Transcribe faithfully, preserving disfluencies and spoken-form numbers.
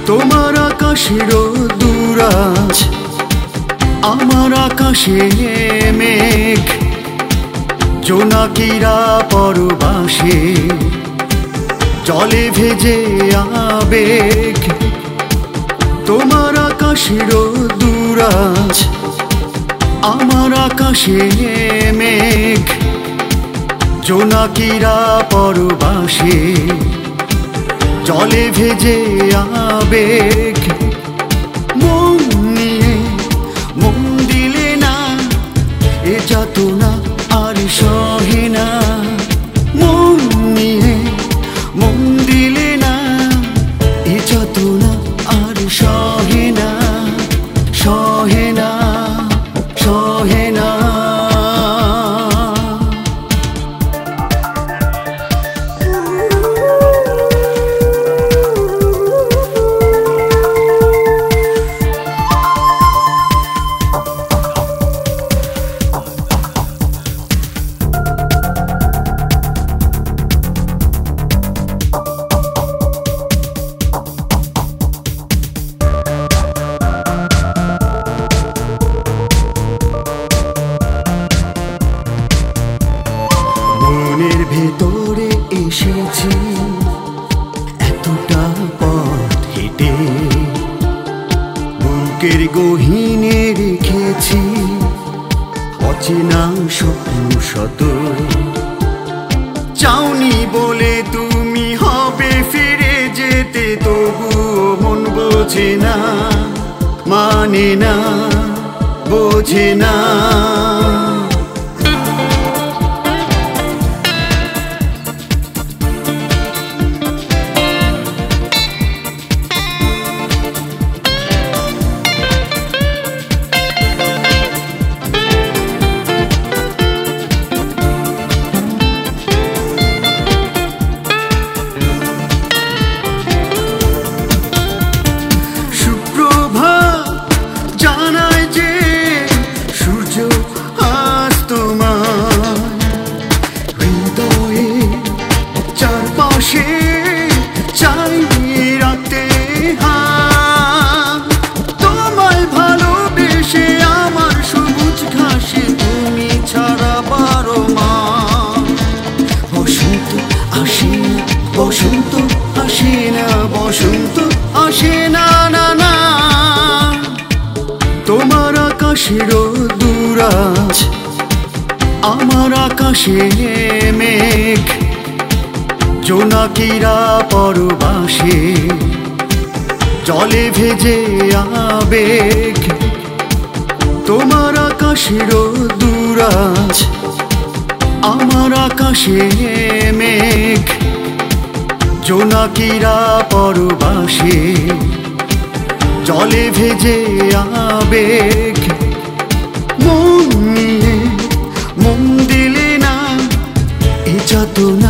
তোমার আকাশের দুরাজ আমার আকাশে মেঘ, জোনাকিরা পরবাসে জলে ভেজে আবেগ। তোমার আকাশের দুরাজ আমার আকাশে মেঘ, জোনাকিরা পরবাসে জলে ভেজে আবেগ। মন নিয়ে মন দিলে না, এ যাতনা আর সহে না। মন নিয়ে মন দিলে না, এ যাতনা আর সহে না, সহে না, সহে না। মনের ভেতরে এসেছি এতটা পথ হেঁটে, বুকের গহীনে রেখেছি অচেনা স্বপ্ন শত। চাওনি বলে তুমি হবে ফিরে যেতে, তবুও মন বোঝে না, মানে না, বোঝে না। বসন্ত আসে না, বসন্ত আসে না, না না। তোমার আকাশের দুরাজ আমার আকাশে মেঘ, জোনাকিরা পরবাসে জলে ভেজে আবেগ। তোমার আকাশের দুরাজ আমার আকাশে মেঘ, জোনাকিরা পরবাসে জলে ভেজে আবেগ। মন নিয়ে মন দিলে না, এ যাতনা